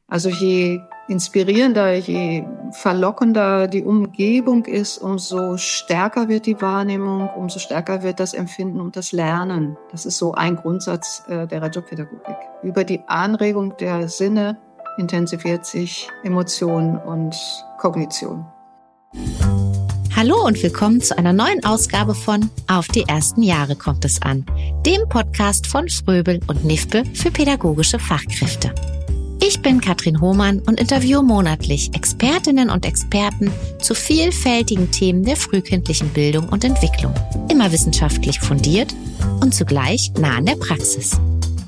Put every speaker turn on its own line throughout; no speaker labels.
Also je inspirierender, je verlockender die Umgebung ist, umso stärker wird die Wahrnehmung, umso stärker wird das Empfinden und das Lernen. Das ist so ein Grundsatz der Reggio-Pädagogik. Über die Anregung der Sinne intensiviert sich Emotion und Kognition.
Hallo und willkommen zu einer neuen Ausgabe von Auf die ersten Jahre kommt es an, dem Podcast von Fröbel und Nifpe für pädagogische Fachkräfte. Ich bin Katrin Hohmann und interviewe monatlich Expertinnen und Experten zu vielfältigen Themen der frühkindlichen Bildung und Entwicklung. Immer wissenschaftlich fundiert und zugleich nah an der Praxis.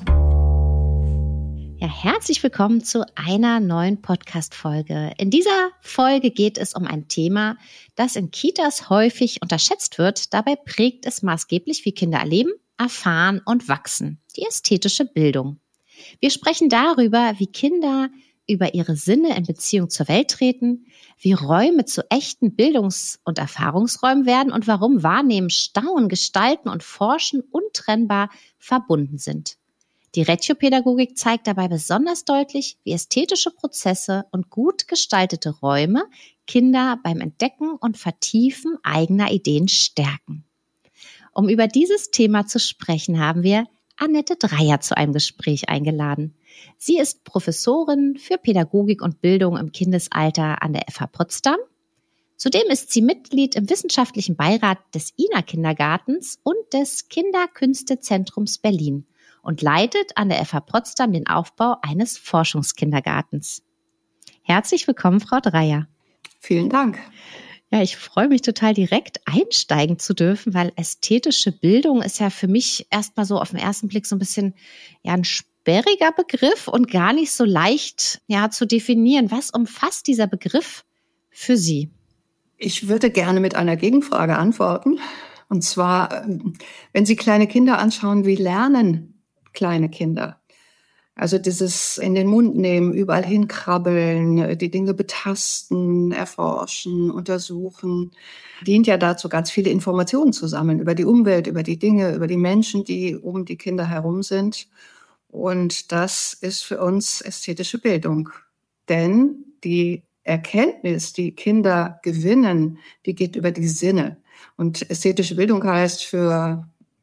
Ja, herzlich willkommen zu einer neuen Podcast-Folge. In dieser Folge geht es um ein Thema, das in Kitas häufig unterschätzt wird. Dabei prägt es maßgeblich, wie Kinder erleben, erfahren und wachsen. Die ästhetische Bildung. Wir sprechen darüber, wie Kinder über ihre Sinne in Beziehung zur Welt treten, wie Räume zu echten Bildungs- und Erfahrungsräumen werden und warum Wahrnehmen, Staunen, Gestalten und Forschen untrennbar verbunden sind. Die Reggio-Pädagogik zeigt dabei besonders deutlich, wie ästhetische Prozesse und gut gestaltete Räume Kinder beim Entdecken und Vertiefen eigener Ideen stärken. Um über dieses Thema zu sprechen, haben wir Annette Dreyer zu einem Gespräch eingeladen. Sie ist Professorin für Pädagogik und Bildung im Kindesalter an der FH Potsdam. Zudem ist sie Mitglied im wissenschaftlichen Beirat des INA-Kindergartens und des Kinderkünstezentrums Berlin und leitet an der FH Potsdam den Aufbau eines Forschungskindergartens. Herzlich willkommen, Frau Dreyer.
Vielen Dank.
Ja, ich freue mich total, direkt einsteigen zu dürfen, weil ästhetische Bildung ist ja für mich erstmal so auf den ersten Blick so ein bisschen ein sperriger Begriff und gar nicht so leicht zu definieren. Was umfasst dieser Begriff für Sie?
Ich würde gerne mit einer Gegenfrage antworten. Und zwar, wenn Sie kleine Kinder anschauen, wie lernen kleine Kinder? Also dieses in den Mund nehmen, überall hinkrabbeln, die Dinge betasten, erforschen, untersuchen, dient ja dazu, ganz viele Informationen zu sammeln über die Umwelt, über die Dinge, über die Menschen, die um die Kinder herum sind. Und das ist für uns ästhetische Bildung. Denn die Erkenntnis, die Kinder gewinnen, die geht über die Sinne. Und ästhetische Bildung heißt für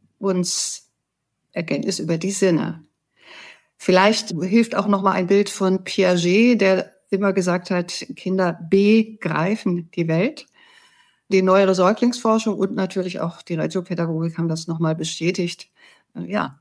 uns Erkenntnis über die Sinne. Vielleicht hilft auch noch mal ein Bild von Piaget, der immer gesagt hat, Kinder begreifen die Welt. Die neuere Säuglingsforschung und natürlich auch die Reggio-Pädagogik haben das noch mal bestätigt. Ja,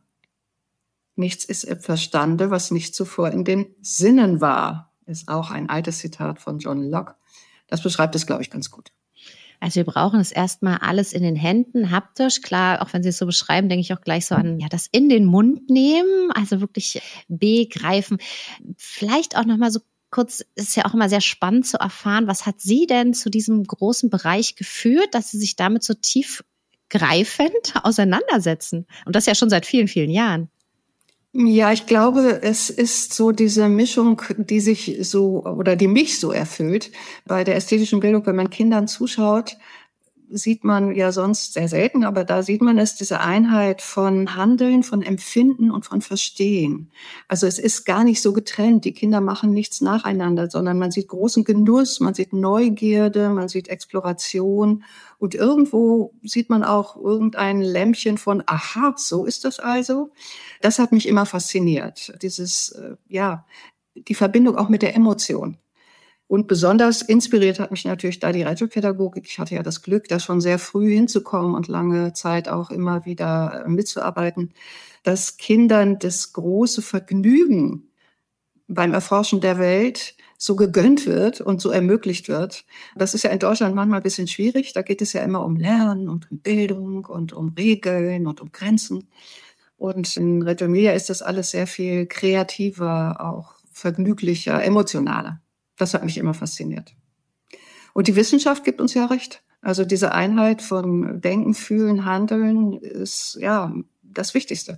nichts ist im Verstande, was nicht zuvor in den Sinnen war. Ist auch ein altes Zitat von John Locke. Das beschreibt es, glaube ich, ganz gut.
Also wir brauchen es erstmal alles in den Händen, haptisch. Klar, auch wenn Sie es so beschreiben, denke ich auch gleich so an das in den Mund nehmen, also wirklich begreifen. Vielleicht auch nochmal so kurz, ist ja auch immer sehr spannend zu erfahren, was hat Sie denn zu diesem großen Bereich geführt, dass Sie sich damit so tiefgreifend auseinandersetzen? Und das ja schon seit vielen, vielen Jahren.
Ja, ich glaube, es ist so diese Mischung, die sich so oder die mich so erfüllt. Bei der ästhetischen Bildung, wenn man Kindern zuschaut, sieht man ja sonst sehr selten, aber da sieht man es, diese Einheit von Handeln, von Empfinden und von Verstehen. Also es ist gar nicht so getrennt. Die Kinder machen nichts nacheinander, sondern man sieht großen Genuss, man sieht Neugierde, man sieht Exploration und irgendwo sieht man auch irgendein Lämpchen von, aha, so ist das also. Das hat mich immer fasziniert. Die Verbindung auch mit der Emotion. Und besonders inspiriert hat mich natürlich da die Reggio-Pädagogik. Ich hatte ja das Glück, da schon sehr früh hinzukommen und lange Zeit auch immer wieder mitzuarbeiten, dass Kindern das große Vergnügen beim Erforschen der Welt so gegönnt wird und so ermöglicht wird. Das ist ja in Deutschland manchmal ein bisschen schwierig. Da geht es ja immer um Lernen und um Bildung und um Regeln und um Grenzen. Und in Reggio Emilia ist das alles sehr viel kreativer, auch vergnüglicher, emotionaler. Das hat mich immer fasziniert. Und die Wissenschaft gibt uns ja recht. Also diese Einheit von Denken, Fühlen, Handeln ist ja das Wichtigste.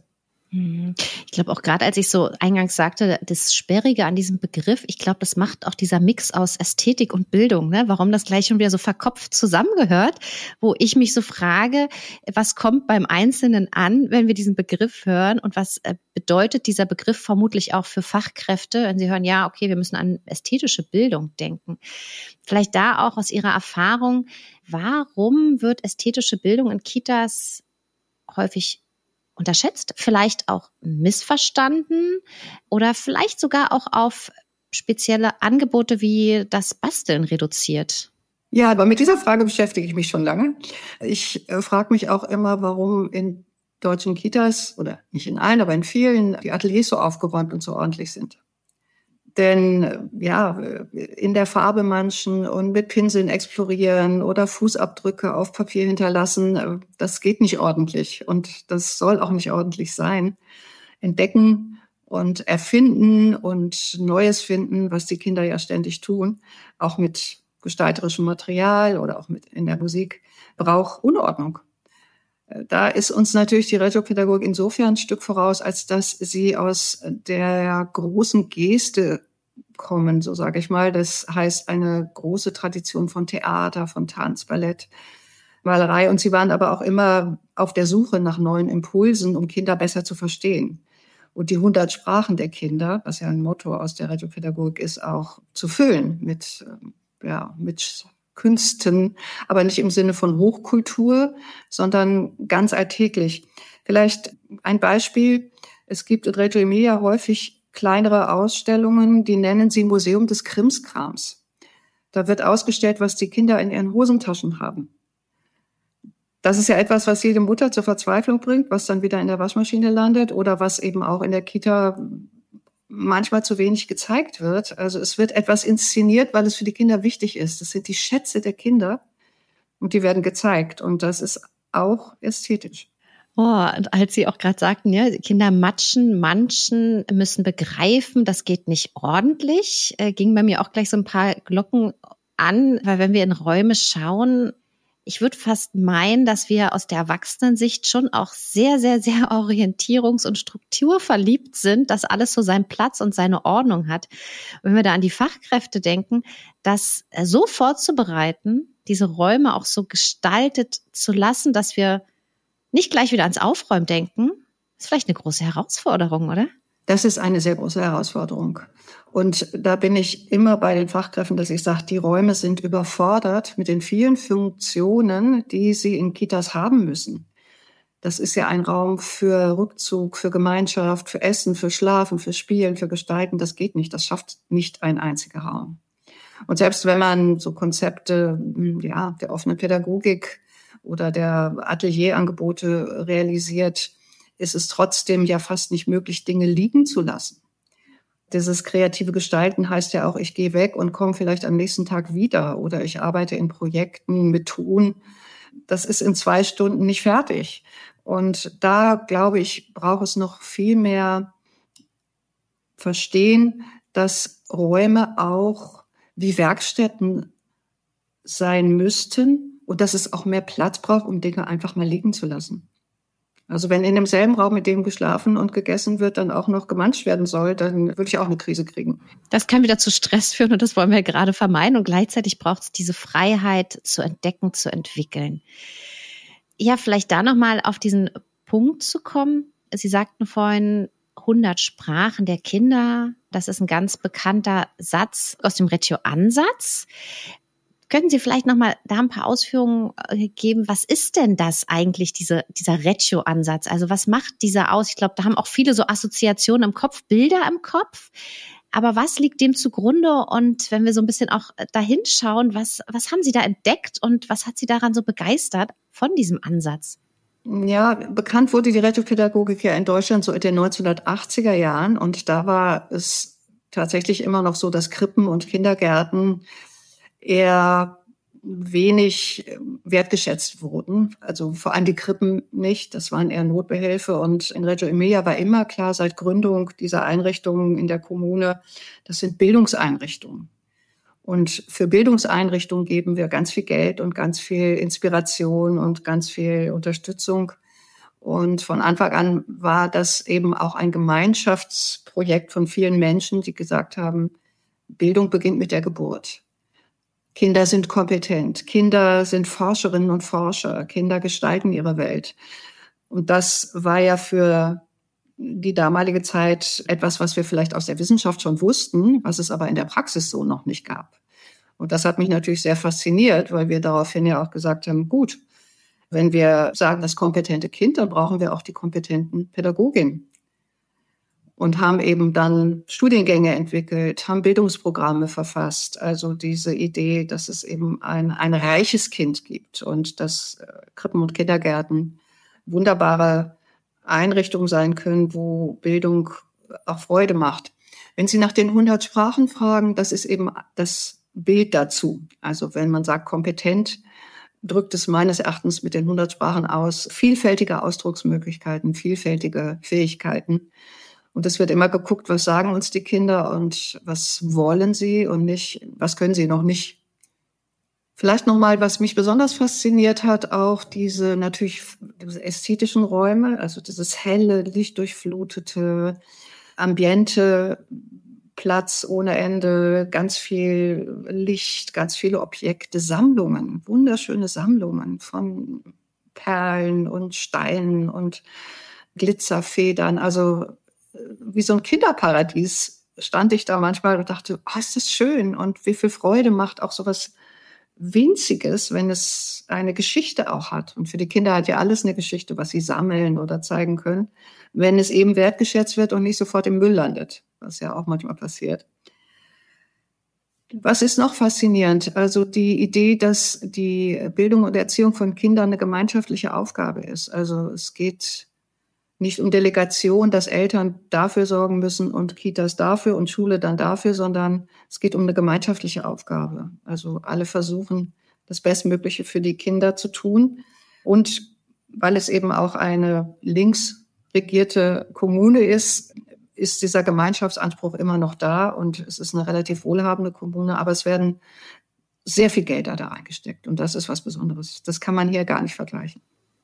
Ich glaube auch gerade, als ich so eingangs sagte, das Sperrige an diesem Begriff, ich glaube, das macht auch dieser Mix aus Ästhetik und Bildung, ne? Warum das gleich schon wieder so verkopft zusammengehört, wo ich mich so frage, was kommt beim Einzelnen an, wenn wir diesen Begriff hören und was bedeutet dieser Begriff vermutlich auch für Fachkräfte, wenn sie hören, ja, okay, wir müssen an ästhetische Bildung denken. Vielleicht da auch aus Ihrer Erfahrung, warum wird ästhetische Bildung in Kitas häufig unterschätzt, vielleicht auch missverstanden oder vielleicht sogar auch auf spezielle Angebote wie das Basteln reduziert?
Ja, aber mit dieser Frage beschäftige ich mich schon lange. Ich frage mich auch immer, warum in deutschen Kitas, oder nicht in allen, aber in vielen, die Ateliers so aufgeräumt und so ordentlich sind. Denn ja, in der Farbe manchen und mit Pinseln explorieren oder Fußabdrücke auf Papier hinterlassen, das geht nicht ordentlich und das soll auch nicht ordentlich sein. Entdecken und erfinden und Neues finden, was die Kinder ja ständig tun, auch mit gestalterischem Material oder auch mit in der Musik, braucht Unordnung. Da ist uns natürlich die Regiopädagogik insofern ein Stück voraus, als dass sie aus der großen Geste kommen, so sage ich mal. Das heißt, eine große Tradition von Theater, von Tanz, Ballett, Malerei. Und sie waren aber auch immer auf der Suche nach neuen Impulsen, um Kinder besser zu verstehen. Und die 100 Sprachen der Kinder, was ja ein Motto aus der Regiopädagogik ist, auch zu füllen mit Künsten, aber nicht im Sinne von Hochkultur, sondern ganz alltäglich. Vielleicht ein Beispiel. Es gibt in Reggio Emilia häufig kleinere Ausstellungen, die nennen sie Museum des Krimskrams. Da wird ausgestellt, was die Kinder in ihren Hosentaschen haben. Das ist ja etwas, was jede Mutter zur Verzweiflung bringt, was dann wieder in der Waschmaschine landet oder was eben auch in der Kita manchmal zu wenig gezeigt wird. Also es wird etwas inszeniert, weil es für die Kinder wichtig ist. Das sind die Schätze der Kinder und die werden gezeigt. Und das ist auch ästhetisch.
Oh, und als Sie auch gerade sagten, ja, Kinder manchen müssen begreifen, das geht nicht ordentlich, ging bei mir auch gleich so ein paar Glocken an, weil wenn wir in Räume schauen, ich würde fast meinen, dass wir aus der Erwachsenensicht schon auch sehr, sehr, sehr orientierungs- und strukturverliebt sind, dass alles so seinen Platz und seine Ordnung hat. Und wenn wir da an die Fachkräfte denken, das so vorzubereiten, diese Räume auch so gestaltet zu lassen, dass wir nicht gleich wieder ans Aufräumen denken, ist vielleicht eine große Herausforderung, oder?
Das ist eine sehr große Herausforderung. Und da bin ich immer bei den Fachkräften, dass ich sage, die Räume sind überfordert mit den vielen Funktionen, die sie in Kitas haben müssen. Das ist ja ein Raum für Rückzug, für Gemeinschaft, für Essen, für Schlafen, für Spielen, für Gestalten. Das geht nicht. Das schafft nicht ein einziger Raum. Und selbst wenn man so Konzepte, der offenen Pädagogik oder der Atelierangebote realisiert, ist es trotzdem ja fast nicht möglich, Dinge liegen zu lassen. Dieses kreative Gestalten heißt ja auch, ich gehe weg und komme vielleicht am nächsten Tag wieder oder ich arbeite in Projekten mit Ton. Das ist in 2 Stunden nicht fertig. Und da, glaube ich, braucht es noch viel mehr Verstehen, dass Räume auch wie Werkstätten sein müssten und dass es auch mehr Platz braucht, um Dinge einfach mal liegen zu lassen. Also wenn in demselben Raum, mit dem geschlafen und gegessen wird, dann auch noch gemanscht werden soll, dann würde ich auch eine Krise kriegen.
Das kann wieder zu Stress führen und das wollen wir gerade vermeiden. Und gleichzeitig braucht es diese Freiheit zu entdecken, zu entwickeln. Ja, vielleicht da nochmal auf diesen Punkt zu kommen. Sie sagten vorhin 100 Sprachen der Kinder. Das ist ein ganz bekannter Satz aus dem Reggio-Ansatz. Können Sie vielleicht nochmal da ein paar Ausführungen geben? Was ist denn das eigentlich, dieser Reggio-Ansatz? Also was macht dieser aus? Ich glaube, da haben auch viele so Assoziationen im Kopf, Bilder im Kopf. Aber was liegt dem zugrunde? Und wenn wir so ein bisschen auch dahin schauen, was haben Sie da entdeckt und was hat Sie daran so begeistert von diesem Ansatz?
Ja, bekannt wurde die Regiopädagogik ja in Deutschland so in den 1980er Jahren. Und da war es tatsächlich immer noch so, dass Krippen und Kindergärten eher wenig wertgeschätzt wurden. Also vor allem die Krippen nicht. Das waren eher Notbehelfe. Und in Reggio Emilia war immer klar, seit Gründung dieser Einrichtungen in der Kommune, das sind Bildungseinrichtungen. Und für Bildungseinrichtungen geben wir ganz viel Geld und ganz viel Inspiration und ganz viel Unterstützung. Und von Anfang an war das eben auch ein Gemeinschaftsprojekt von vielen Menschen, die gesagt haben, Bildung beginnt mit der Geburt. Kinder sind kompetent, Kinder sind Forscherinnen und Forscher, Kinder gestalten ihre Welt. Und das war ja für die damalige Zeit etwas, was wir vielleicht aus der Wissenschaft schon wussten, was es aber in der Praxis so noch nicht gab. Und das hat mich natürlich sehr fasziniert, weil wir daraufhin ja auch gesagt haben, gut, wenn wir sagen, das kompetente Kind, dann brauchen wir auch die kompetenten Pädagoginnen. Und haben eben dann Studiengänge entwickelt, haben Bildungsprogramme verfasst. Also diese Idee, dass es eben ein reiches Kind gibt und dass Krippen und Kindergärten wunderbare Einrichtungen sein können, wo Bildung auch Freude macht. Wenn Sie nach den 100 Sprachen fragen, das ist eben das Bild dazu. Also wenn man sagt kompetent, drückt es meines Erachtens mit den 100 Sprachen aus, vielfältige Ausdrucksmöglichkeiten, vielfältige Fähigkeiten. Und es wird immer geguckt, was sagen uns die Kinder und was wollen sie und nicht, was können sie noch nicht. Vielleicht nochmal, was mich besonders fasziniert hat, auch diese ästhetischen Räume, also dieses helle, lichtdurchflutete Ambiente, Platz ohne Ende, ganz viel Licht, ganz viele Objekte, Sammlungen, wunderschöne Sammlungen von Perlen und Steinen und Glitzerfedern, also wie so ein Kinderparadies stand ich da manchmal und dachte, ist das schön und wie viel Freude macht auch sowas Winziges, wenn es eine Geschichte auch hat. Und für die Kinder hat ja alles eine Geschichte, was sie sammeln oder zeigen können, wenn es eben wertgeschätzt wird und nicht sofort im Müll landet, was ja auch manchmal passiert. Was ist noch faszinierend? Also die Idee, dass die Bildung und Erziehung von Kindern eine gemeinschaftliche Aufgabe ist. Also es geht nicht um Delegation, dass Eltern dafür sorgen müssen und Kitas dafür und Schule dann dafür, sondern es geht um eine gemeinschaftliche Aufgabe. Also alle versuchen, das Bestmögliche für die Kinder zu tun. Und weil es eben auch eine links regierte Kommune ist, ist dieser Gemeinschaftsanspruch immer noch da und es ist eine relativ wohlhabende Kommune, aber es werden sehr viel Gelder da reingesteckt und das ist was Besonderes. Das kann man hier gar nicht vergleichen.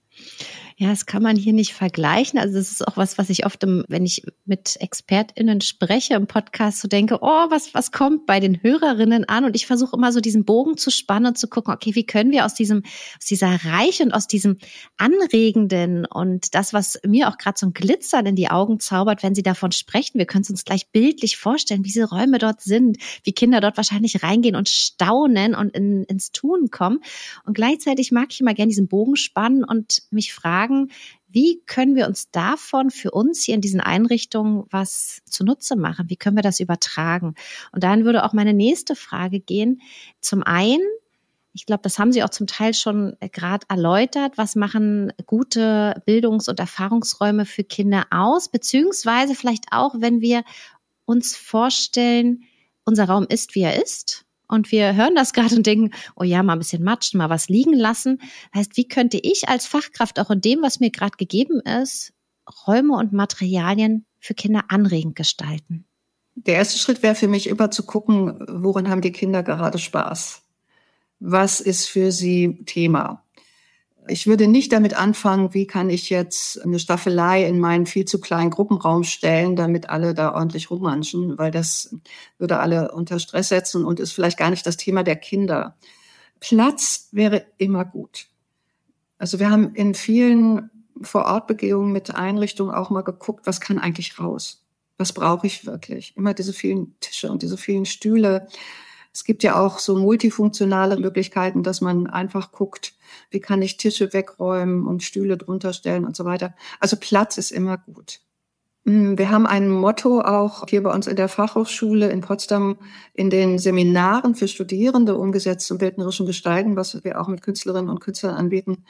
Ja, das kann man hier nicht vergleichen. Also das ist auch was ich oft, wenn ich mit ExpertInnen spreche im Podcast, so denke, was kommt bei den Hörerinnen an? Und ich versuche immer so diesen Bogen zu spannen und zu gucken, okay, wie können wir aus dieser Reiche und aus diesem Anregenden und das, was mir auch gerade so ein Glitzern in die Augen zaubert, wenn Sie davon sprechen, wir können es uns gleich bildlich vorstellen, wie diese Räume dort sind, wie Kinder dort wahrscheinlich reingehen und staunen und ins Tun kommen. Und gleichzeitig mag ich immer gerne diesen Bogen spannen und mich fragen, wie können wir uns davon für uns hier in diesen Einrichtungen was zunutze machen? Wie können wir das übertragen? Und dann würde auch meine nächste Frage gehen. Zum einen, ich glaube, das haben Sie auch zum Teil schon gerade erläutert, was machen gute Bildungs- und Erfahrungsräume für Kinder aus? Beziehungsweise vielleicht auch, wenn wir uns vorstellen, unser Raum ist, wie er ist. Und wir hören das gerade und denken, oh ja, mal ein bisschen matschen, mal was liegen lassen. Das heißt, wie könnte ich als Fachkraft auch in dem, was mir gerade gegeben ist, Räume und Materialien für Kinder anregend gestalten?
Der erste Schritt wäre für mich immer zu gucken, worin haben die Kinder gerade Spaß? Was ist für sie Thema? Ich würde nicht damit anfangen, wie kann ich jetzt eine Staffelei in meinen viel zu kleinen Gruppenraum stellen, damit alle da ordentlich rummanschen, weil das würde alle unter Stress setzen und ist vielleicht gar nicht das Thema der Kinder. Platz wäre immer gut. Also wir haben in vielen Vorortbegehungen mit Einrichtungen auch mal geguckt, was kann eigentlich raus? Was brauche ich wirklich? Immer diese vielen Tische und diese vielen Stühle. Es gibt ja auch so multifunktionale Möglichkeiten, dass man einfach guckt, wie kann ich Tische wegräumen und Stühle drunter stellen und so weiter. Also Platz ist immer gut. Wir haben ein Motto auch hier bei uns in der Fachhochschule in Potsdam in den Seminaren für Studierende umgesetzt zum bildnerischen Gestalten, was wir auch mit Künstlerinnen und Künstlern anbieten.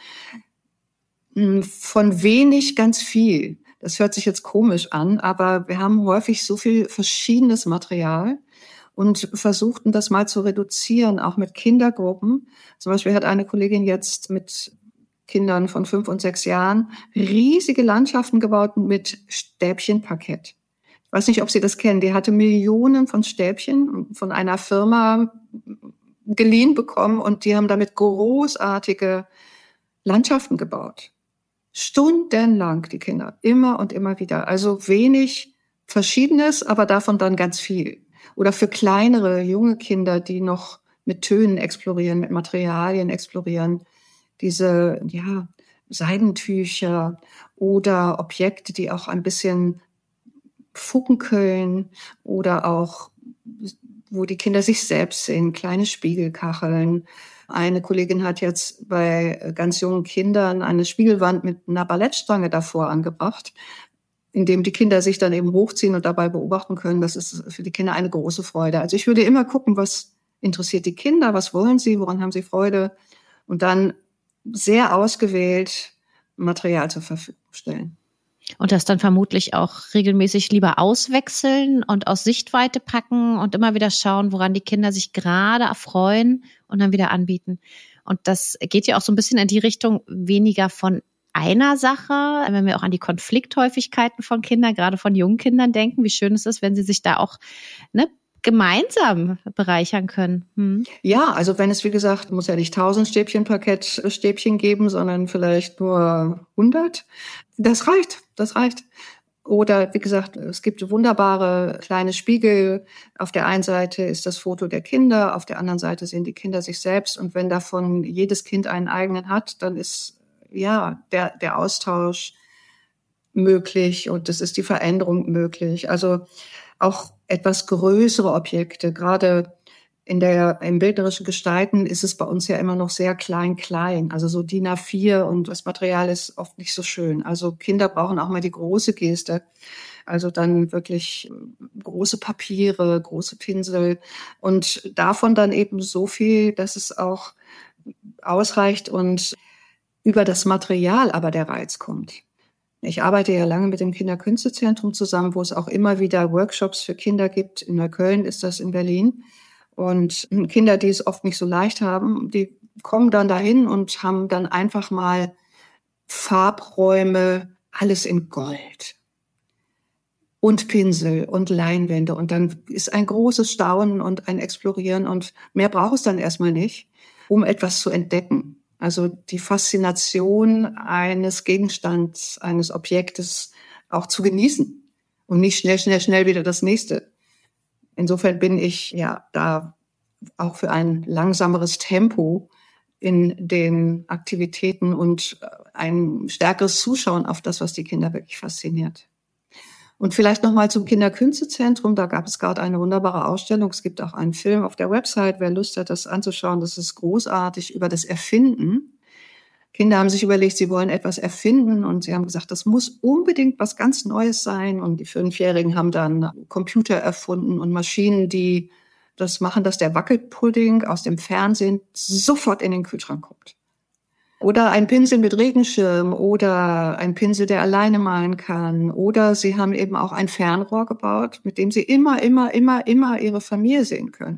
Von wenig ganz viel. Das hört sich jetzt komisch an, aber wir haben häufig so viel verschiedenes Material und versuchten das mal zu reduzieren, auch mit Kindergruppen. Zum Beispiel hat eine Kollegin jetzt mit Kindern von 5 und 6 Jahren riesige Landschaften gebaut mit Stäbchenparkett. Ich weiß nicht, ob Sie das kennen. Die hatte Millionen von Stäbchen von einer Firma geliehen bekommen und die haben damit großartige Landschaften gebaut. Stundenlang, die Kinder, immer und immer wieder. Also wenig Verschiedenes, aber davon dann ganz viel. Oder für kleinere, junge Kinder, die noch mit Tönen explorieren, mit Materialien explorieren, diese, ja, Seidentücher oder Objekte, die auch ein bisschen funkeln oder auch, wo die Kinder sich selbst sehen, kleine Spiegelkacheln. Eine Kollegin hat jetzt bei ganz jungen Kindern eine Spiegelwand mit einer Ballettstange davor angebracht, in dem die Kinder sich dann eben hochziehen und dabei beobachten können. Das ist für die Kinder eine große Freude. Also ich würde immer gucken, was interessiert die Kinder, was wollen sie, woran haben sie Freude und dann sehr ausgewählt Material zur Verfügung stellen.
Und das dann vermutlich auch regelmäßig lieber auswechseln und aus Sichtweite packen und immer wieder schauen, woran die Kinder sich gerade erfreuen und dann wieder anbieten. Und das geht ja auch so ein bisschen in die Richtung weniger von einer Sache, wenn wir auch an die Konflikthäufigkeiten von Kindern, gerade von jungen Kindern denken, wie schön es ist, wenn sie sich da auch gemeinsam bereichern können.
Ja, also wenn es, wie gesagt, muss ja nicht 1000 Parkettstäbchen geben, sondern vielleicht nur 100. Das reicht. Oder wie gesagt, es gibt wunderbare kleine Spiegel. Auf der einen Seite ist das Foto der Kinder, auf der anderen Seite sehen die Kinder sich selbst. Und wenn davon jedes Kind einen eigenen hat, dann ist ja der Austausch möglich und es ist die Veränderung möglich. Also auch etwas größere Objekte, gerade im bildnerischen Gestalten ist es bei uns ja immer noch sehr klein, also so DIN A4 und das Material ist oft nicht so schön. Also Kinder brauchen auch mal die große Geste, also dann wirklich große Papiere, große Pinsel und davon dann eben so viel, dass es auch ausreicht und über das Material aber der Reiz kommt. Ich arbeite ja lange mit dem Kinderkünstezentrum zusammen, wo es auch immer wieder Workshops für Kinder gibt. In Neukölln ist das in Berlin. Und Kinder, die es oft nicht so leicht haben, die kommen dann dahin und haben dann einfach mal Farbräume, alles in Gold. Und Pinsel und Leinwände. Und dann ist ein großes Staunen und ein Explorieren. Und mehr braucht es dann erstmal nicht, um etwas zu entdecken. Also die Faszination eines Gegenstands, eines Objektes auch zu genießen und nicht schnell wieder das nächste. Insofern bin ich ja da auch für ein langsameres Tempo in den Aktivitäten und ein stärkeres Zuschauen auf das, was die Kinder wirklich fasziniert. Und vielleicht nochmal zum Kinderkünstezentrum. Da gab es gerade eine wunderbare Ausstellung. Es gibt auch einen Film auf der Website. Wer Lust hat, das anzuschauen, das ist großartig über das Erfinden. Kinder haben sich überlegt, sie wollen etwas erfinden und sie haben gesagt, das muss unbedingt was ganz Neues sein. Und die 5-Jährigen haben dann Computer erfunden und Maschinen, die das machen, dass der Wackelpudding aus dem Fernsehen sofort in den Kühlschrank kommt. Oder ein Pinsel mit Regenschirm oder ein Pinsel, der alleine malen kann. Oder sie haben eben auch ein Fernrohr gebaut, mit dem sie immer ihre Familie sehen können.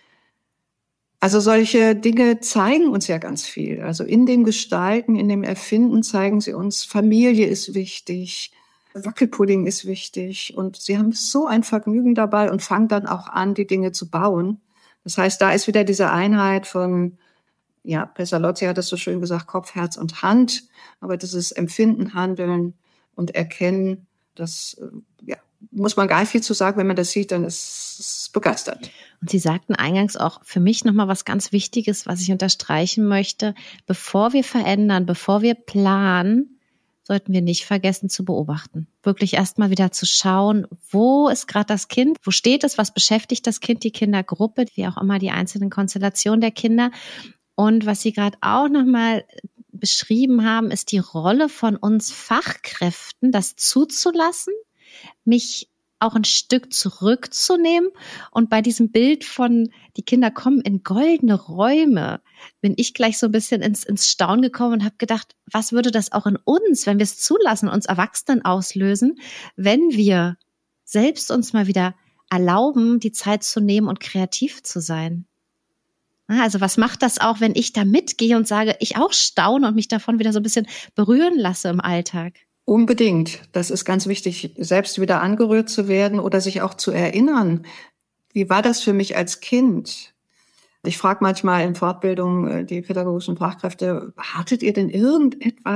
Also solche Dinge zeigen uns ja ganz viel. Also in dem Gestalten, in dem Erfinden zeigen sie uns, Familie ist wichtig, Wackelpudding ist wichtig. Und sie haben so ein Vergnügen dabei und fangen dann auch an, die Dinge zu bauen. Das heißt, da ist wieder diese Einheit von, ja, Pestalozzi hat es so schön gesagt, Kopf, Herz und Hand. Aber das ist Empfinden, Handeln und Erkennen. Das muss man gar nicht viel zu sagen. Wenn man das sieht, dann ist es begeistert.
Und Sie sagten eingangs auch für mich nochmal was ganz Wichtiges, was ich unterstreichen möchte. Bevor wir verändern, bevor wir planen, sollten wir nicht vergessen zu beobachten. Wirklich erstmal wieder zu schauen, wo ist gerade das Kind, wo steht es, was beschäftigt das Kind, die Kindergruppe, wie auch immer die einzelnen Konstellationen der Kinder. Und was Sie gerade auch nochmal beschrieben haben, ist die Rolle von uns Fachkräften, das zuzulassen, mich auch ein Stück zurückzunehmen. Und bei diesem Bild von, die Kinder kommen in goldene Räume, bin ich gleich so ein bisschen ins Staunen gekommen und habe gedacht, was würde das auch in uns, wenn wir es zulassen, uns Erwachsenen auslösen, wenn wir selbst uns mal wieder erlauben, die Zeit zu nehmen und kreativ zu sein. Also was macht das auch, wenn ich da mitgehe und sage, ich auch staune und mich davon wieder so ein bisschen berühren lasse im Alltag?
Unbedingt. Das ist ganz wichtig, selbst wieder angerührt zu werden oder sich auch zu erinnern. Wie war das für mich als Kind? Ich frage manchmal in Fortbildung die pädagogischen Fachkräfte, hattet ihr denn irgendetwas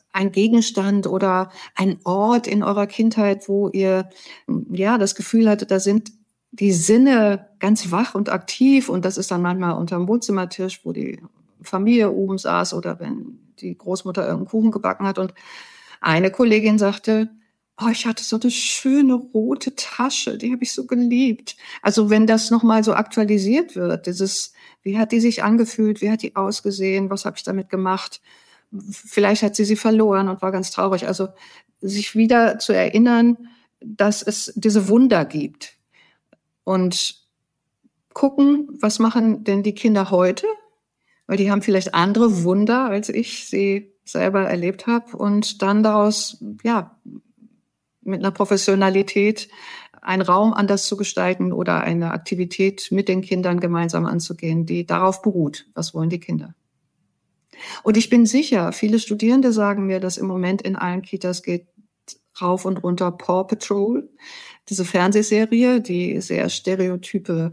ein Gegenstand oder ein Ort in eurer Kindheit, wo ihr das Gefühl hattet, da sind die Sinne ganz wach und aktiv, und das ist dann manchmal unterm Wohnzimmertisch, wo die Familie oben saß oder wenn die Großmutter irgendeinen Kuchen gebacken hat. Und eine Kollegin sagte, oh, ich hatte so eine schöne rote Tasche, die habe ich so geliebt. Also wenn das nochmal so aktualisiert wird, wie hat die sich angefühlt, wie hat die ausgesehen, was habe ich damit gemacht? Vielleicht hat sie verloren und war ganz traurig. Also sich wieder zu erinnern, dass es diese Wunder gibt. Und gucken, was machen denn die Kinder heute? Weil die haben vielleicht andere Wunder, als ich sie selber erlebt habe. Und dann daraus, mit einer Professionalität einen Raum anders zu gestalten oder eine Aktivität mit den Kindern gemeinsam anzugehen, die darauf beruht. Was wollen die Kinder? Und ich bin sicher, viele Studierende sagen mir, dass im Moment in allen Kitas geht rauf und runter Paw Patrol, diese Fernsehserie, die sehr stereotype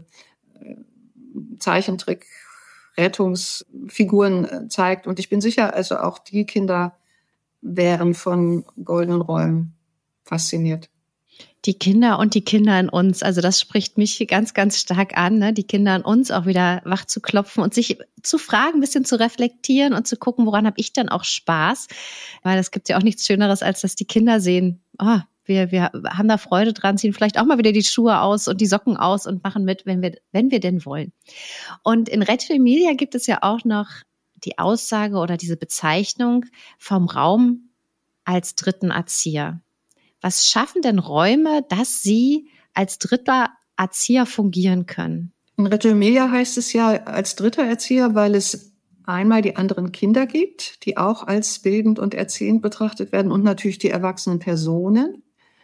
Zeichentrick-Rettungsfiguren zeigt. Und ich bin sicher, also auch die Kinder wären von goldenen Räumen fasziniert.
Die Kinder und die Kinder in uns, also das spricht mich ganz, ganz stark an, ne? Die Kinder in uns auch wieder wach zu klopfen und sich zu fragen, ein bisschen zu reflektieren und zu gucken, woran habe ich dann auch Spaß? Weil es gibt ja auch nichts Schöneres, als dass die Kinder sehen, wir haben da Freude dran, ziehen vielleicht auch mal wieder die Schuhe aus und die Socken aus und machen mit, wenn wir denn wollen. Und in Reggio Emilia gibt es ja auch noch die Aussage oder diese Bezeichnung vom Raum als dritten Erzieher. Was schaffen denn Räume, dass sie als dritter Erzieher fungieren können?
In Reggio Emilia heißt es ja als dritter Erzieher, weil es einmal die anderen Kinder gibt, die auch als bildend und erziehend betrachtet werden, und natürlich die erwachsenen Personen.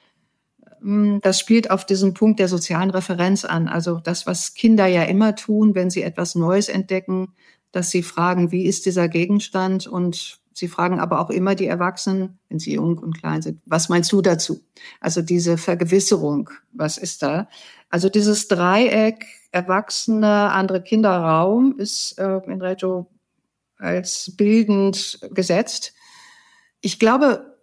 Das spielt auf diesen Punkt der sozialen Referenz an. Also das, was Kinder ja immer tun, wenn sie etwas Neues entdecken, dass sie fragen, wie ist dieser Gegenstand? Und sie fragen aber auch immer die Erwachsenen, wenn sie jung und klein sind, was meinst du dazu? Also diese Vergewisserung, was ist da? Also dieses Dreieck Erwachsene, andere Kinder, Raum ist in Reggio als bildend gesetzt. Ich glaube,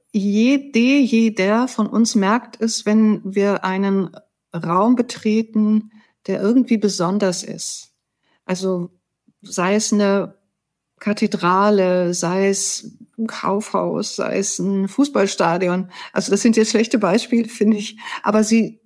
jeder von uns merkt es, wenn wir einen Raum betreten, der irgendwie besonders ist. Also sei es eine Kathedrale, sei es ein Kaufhaus, sei es ein Fußballstadion. Also das sind jetzt schlechte Beispiele, finde ich. Aber sie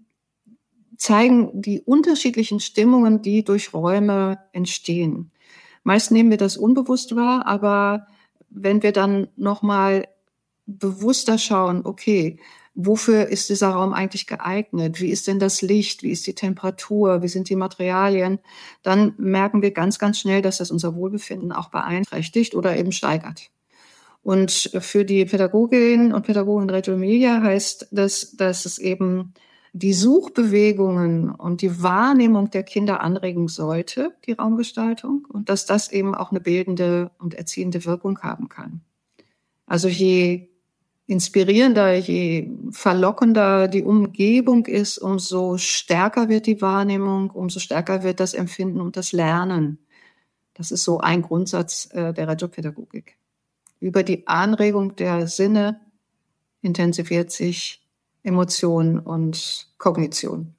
zeigen die unterschiedlichen Stimmungen, die durch Räume entstehen. Meist nehmen wir das unbewusst wahr, aber wenn wir dann nochmal bewusster schauen, okay, wofür ist dieser Raum eigentlich geeignet? Wie ist denn das Licht? Wie ist die Temperatur? Wie sind die Materialien? Dann merken wir ganz, ganz schnell, dass das unser Wohlbefinden auch beeinträchtigt oder eben steigert. Und für die Pädagoginnen und Pädagogen in Reggio Emilia heißt das, dass es eben die Suchbewegungen und die Wahrnehmung der Kinder anregen sollte, die Raumgestaltung, und dass das eben auch eine bildende und erziehende Wirkung haben kann. Also je inspirierender, je verlockender die Umgebung ist, umso stärker wird die Wahrnehmung, umso stärker wird das Empfinden und das Lernen. Das ist so ein Grundsatz der Reggio-Pädagogik. Über die Anregung der Sinne intensiviert sich Emotion und Kognition.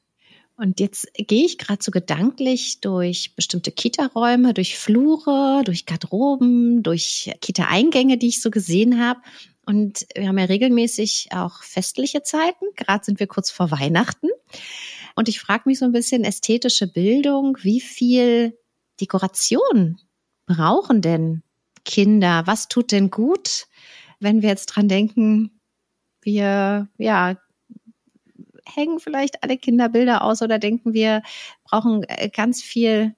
Und jetzt gehe ich gerade so gedanklich durch bestimmte Kita-Räume, durch Flure, durch Garderoben, durch Kita-Eingänge, die ich so gesehen habe. Und wir haben ja regelmäßig auch festliche Zeiten. Gerade sind wir kurz vor Weihnachten. Und ich frage mich so ein bisschen, ästhetische Bildung, wie viel Dekoration brauchen denn Kinder? Was tut denn gut, wenn wir jetzt dran denken, wir hängen vielleicht alle Kinderbilder aus oder denken wir brauchen ganz viel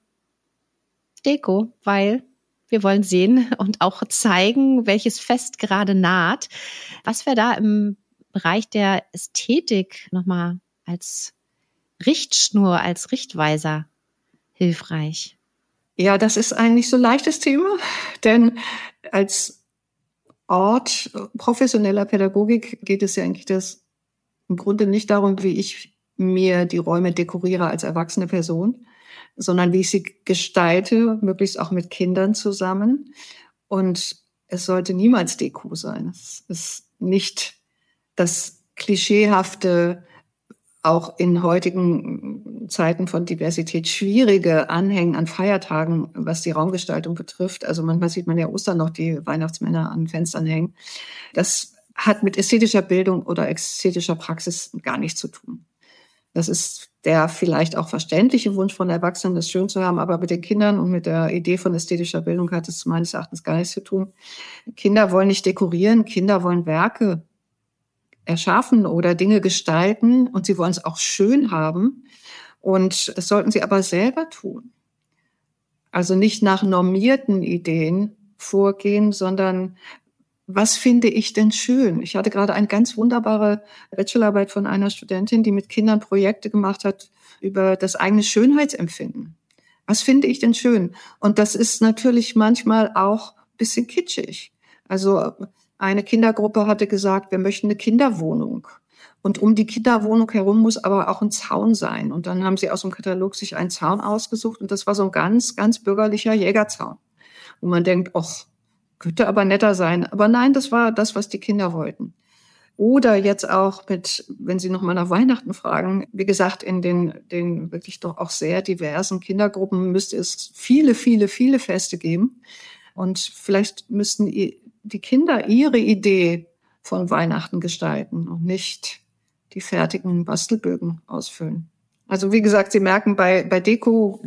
Deko, weil wir wollen sehen und auch zeigen, welches Fest gerade naht. Was wäre da im Bereich der Ästhetik nochmal als Richtschnur, als Richtweiser hilfreich?
Ja, das ist ein nicht so leichtes Thema, denn als Ort professioneller Pädagogik geht es ja eigentlich im Grunde nicht darum, wie ich mir die Räume dekoriere als erwachsene Person, sondern wie ich sie gestalte, möglichst auch mit Kindern zusammen. Und es sollte niemals Deko sein. Es ist nicht das klischeehafte, auch in heutigen Zeiten von Diversität schwierige Anhängen an Feiertagen, was die Raumgestaltung betrifft. Also manchmal sieht man ja Ostern noch die Weihnachtsmänner an Fenstern hängen. Das hat mit ästhetischer Bildung oder ästhetischer Praxis gar nichts zu tun. Das ist der vielleicht auch verständliche Wunsch von Erwachsenen, das schön zu haben, aber mit den Kindern und mit der Idee von ästhetischer Bildung hat es meines Erachtens gar nichts zu tun. Kinder wollen nicht dekorieren, Kinder wollen Werke erschaffen oder Dinge gestalten und sie wollen es auch schön haben. Und das sollten sie aber selber tun. Also nicht nach normierten Ideen vorgehen, sondern was finde ich denn schön? Ich hatte gerade eine ganz wunderbare Bachelorarbeit von einer Studentin, die mit Kindern Projekte gemacht hat über das eigene Schönheitsempfinden. Was finde ich denn schön? Und das ist natürlich manchmal auch ein bisschen kitschig. Also eine Kindergruppe hatte gesagt, wir möchten eine Kinderwohnung. Und um die Kinderwohnung herum muss aber auch ein Zaun sein. Und dann haben sie aus dem Katalog sich einen Zaun ausgesucht. Und das war so ein ganz, ganz bürgerlicher Jägerzaun. Und man denkt, ach, könnte aber netter sein. Aber nein, das war das, was die Kinder wollten. Oder jetzt auch mit, wenn Sie noch mal nach Weihnachten fragen, wie gesagt, in den wirklich doch auch sehr diversen Kindergruppen müsste es viele, viele, viele Feste geben. Und vielleicht müssten die Kinder ihre Idee von Weihnachten gestalten und nicht die fertigen Bastelbögen ausfüllen. Also wie gesagt, Sie merken, bei Deko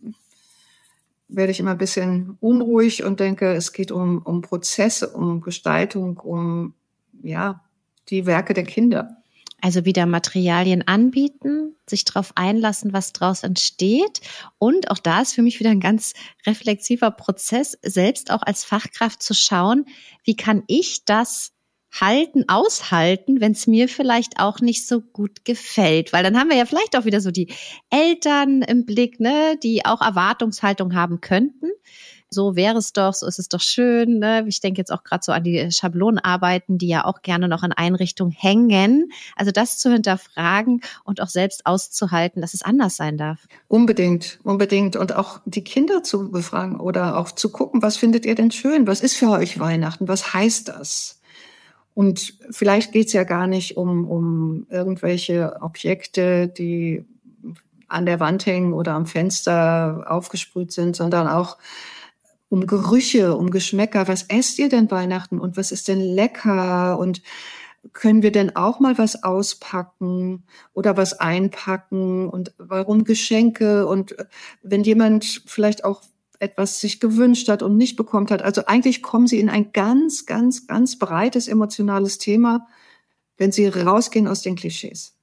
werde ich immer ein bisschen unruhig und denke, es geht um Prozesse, um Gestaltung, um die Werke der Kinder.
Also wieder Materialien anbieten, sich darauf einlassen, was daraus entsteht. Und auch da ist für mich wieder ein ganz reflexiver Prozess, selbst auch als Fachkraft zu schauen, wie kann ich das aushalten, wenn es mir vielleicht auch nicht so gut gefällt. Weil dann haben wir ja vielleicht auch wieder so die Eltern im Blick, ne, die auch Erwartungshaltung haben könnten. So wäre es doch, so ist es doch schön. Ne? Ich denke jetzt auch gerade so an die Schablonenarbeiten, die ja auch gerne noch in Einrichtungen hängen. Also das zu hinterfragen und auch selbst auszuhalten, dass es anders sein darf.
Unbedingt, unbedingt. Und auch die Kinder zu befragen oder auch zu gucken, was findet ihr denn schön? Was ist für euch Weihnachten? Was heißt das? Und vielleicht geht's ja gar nicht um irgendwelche Objekte, die an der Wand hängen oder am Fenster aufgesprüht sind, sondern auch um Gerüche, um Geschmäcker. Was esst ihr denn Weihnachten und was ist denn lecker? Und können wir denn auch mal was auspacken oder was einpacken? Und warum Geschenke? Und wenn jemand vielleicht auch etwas sich gewünscht hat und nicht bekommen hat. Also eigentlich kommen Sie in ein ganz, ganz, ganz breites emotionales Thema, wenn Sie rausgehen aus den Klischees.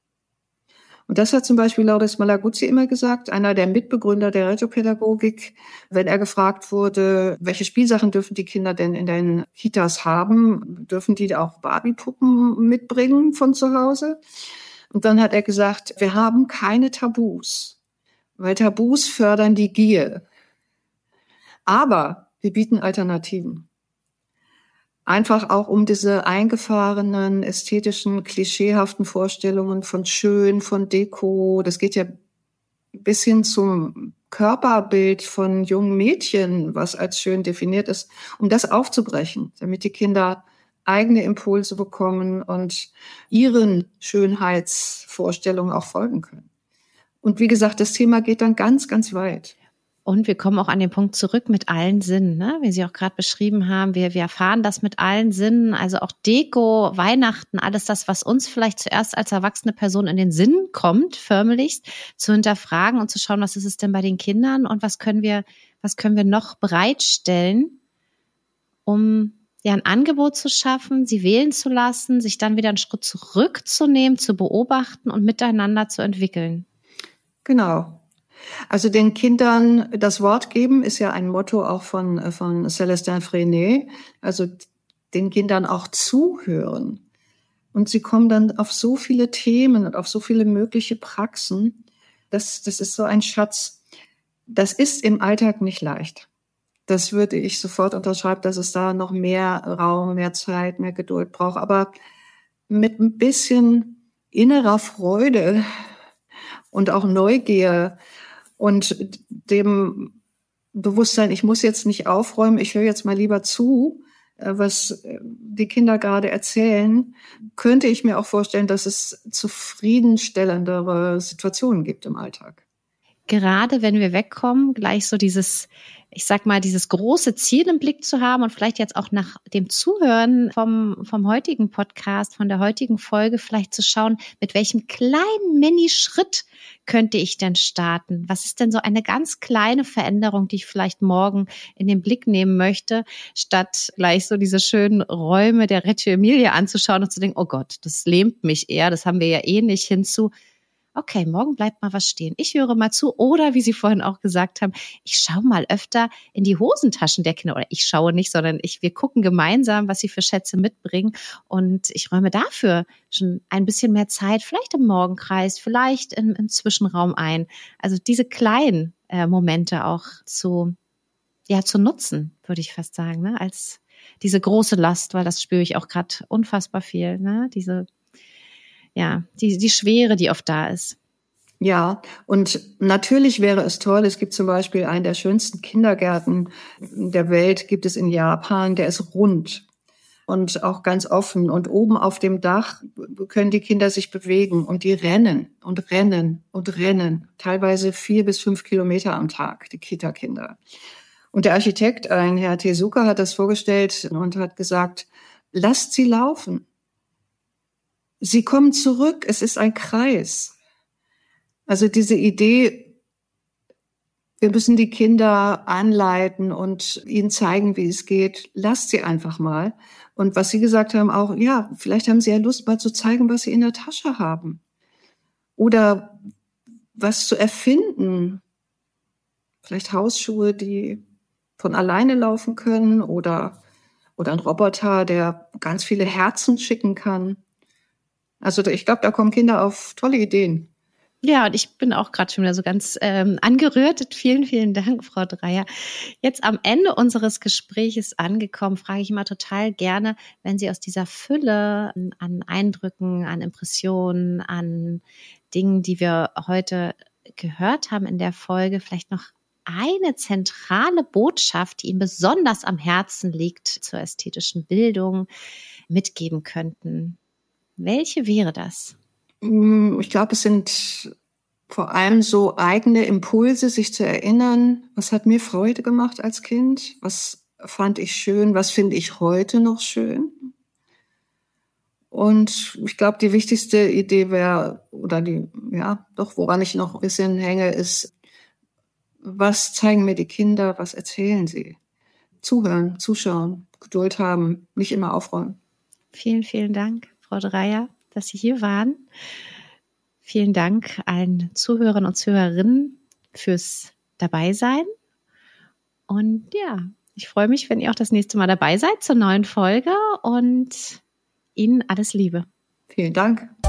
Und das hat zum Beispiel Lourdes Malaguzzi immer gesagt, einer der Mitbegründer der Regiopädagogik, wenn er gefragt wurde, welche Spielsachen dürfen die Kinder denn in den Kitas haben? Dürfen die auch Barbie-Puppen mitbringen von zu Hause? Und dann hat er gesagt, wir haben keine Tabus, weil Tabus fördern die Gier. Aber wir bieten Alternativen. Einfach auch um diese eingefahrenen, ästhetischen, klischeehaften Vorstellungen von schön, von Deko, das geht ja bis hin zum Körperbild von jungen Mädchen, was als schön definiert ist, um das aufzubrechen, damit die Kinder eigene Impulse bekommen und ihren Schönheitsvorstellungen auch folgen können. Und wie gesagt, das Thema geht dann ganz, ganz weit.
Und wir kommen auch an den Punkt zurück mit allen Sinnen, ne? Wie Sie auch gerade beschrieben haben. Wir erfahren das mit allen Sinnen, also auch Deko, Weihnachten, alles das, was uns vielleicht zuerst als erwachsene Person in den Sinn kommt, förmlichst, zu hinterfragen und zu schauen, was ist es denn bei den Kindern und was können wir noch bereitstellen, um ja ein Angebot zu schaffen, sie wählen zu lassen, sich dann wieder einen Schritt zurückzunehmen, zu beobachten und miteinander zu entwickeln.
Genau. Also den Kindern das Wort geben ist ja ein Motto auch von Célestin Freinet. Also den Kindern auch zuhören. Und sie kommen dann auf so viele Themen und auf so viele mögliche Praxen. Das ist so ein Schatz. Das ist im Alltag nicht leicht. Das würde ich sofort unterschreiben, dass es da noch mehr Raum, mehr Zeit, mehr Geduld braucht. Aber mit ein bisschen innerer Freude und auch Neugier und dem Bewusstsein, ich muss jetzt nicht aufräumen, ich höre jetzt mal lieber zu, was die Kinder gerade erzählen, könnte ich mir auch vorstellen, dass es zufriedenstellendere Situationen gibt im Alltag.
Gerade wenn wir wegkommen, gleich so dieses, ich sag mal, dieses große Ziel im Blick zu haben und vielleicht jetzt auch nach dem Zuhören vom heutigen Podcast, von der heutigen Folge, vielleicht zu schauen, mit welchem kleinen Mini-Schritt könnte ich denn starten? Was ist denn so eine ganz kleine Veränderung, die ich vielleicht morgen in den Blick nehmen möchte, statt gleich so diese schönen Räume der Reggio Emilia anzuschauen und zu denken, oh Gott, das lähmt mich eher, das haben wir ja eh nicht, hinzu. Okay, morgen bleibt mal was stehen. Ich höre mal zu. Oder, wie Sie vorhin auch gesagt haben, ich schaue mal öfter in die Hosentaschen der Kinder. Oder ich schaue nicht, sondern wir gucken gemeinsam, was sie für Schätze mitbringen. Und ich räume dafür schon ein bisschen mehr Zeit, vielleicht im Morgenkreis, vielleicht im Zwischenraum ein. Also diese kleinen Momente auch zu nutzen, würde ich fast sagen, ne? Als diese große Last, weil das spüre ich auch gerade unfassbar viel, ne? Die Schwere, die oft da ist.
Ja, und natürlich wäre es toll, es gibt zum Beispiel einen der schönsten Kindergärten der Welt, gibt es in Japan, der ist rund und auch ganz offen. Und oben auf dem Dach können die Kinder sich bewegen und die rennen und rennen und rennen, teilweise 4 bis 5 Kilometer am Tag, die Kita-Kinder. Und der Architekt, ein Herr Tezuka, hat das vorgestellt und hat gesagt, lasst sie laufen. Sie kommen zurück, es ist ein Kreis. Also diese Idee, wir müssen die Kinder anleiten und ihnen zeigen, wie es geht. Lasst sie einfach mal. Und was Sie gesagt haben, auch, ja, vielleicht haben Sie ja Lust, mal zu zeigen, was Sie in der Tasche haben. Oder was zu erfinden. Vielleicht Hausschuhe, die von alleine laufen können oder ein Roboter, der ganz viele Herzen schicken kann. Also ich glaube, da kommen Kinder auf tolle Ideen.
Ja, und ich bin auch gerade schon wieder so ganz angerührt. Vielen, vielen Dank, Frau Dreyer. Jetzt am Ende unseres Gespräches angekommen, frage ich immer total gerne, wenn Sie aus dieser Fülle an Eindrücken, an Impressionen, an Dingen, die wir heute gehört haben in der Folge, vielleicht noch eine zentrale Botschaft, die Ihnen besonders am Herzen liegt zur ästhetischen Bildung, mitgeben könnten. Welche wäre das?
Ich glaube, es sind vor allem so eigene Impulse, sich zu erinnern, was hat mir Freude gemacht als Kind, was fand ich schön, was finde ich heute noch schön. Und ich glaube, die wichtigste Idee wäre, woran ich noch ein bisschen hänge, ist, was zeigen mir die Kinder, was erzählen sie? Zuhören, zuschauen, Geduld haben, nicht immer aufräumen.
Vielen, vielen Dank, Frau Dreyer, dass Sie hier waren. Vielen Dank allen Zuhörern und Zuhörerinnen fürs Dabeisein. Und ja, ich freue mich, wenn ihr auch das nächste Mal dabei seid zur neuen Folge und Ihnen alles Liebe.
Vielen Dank.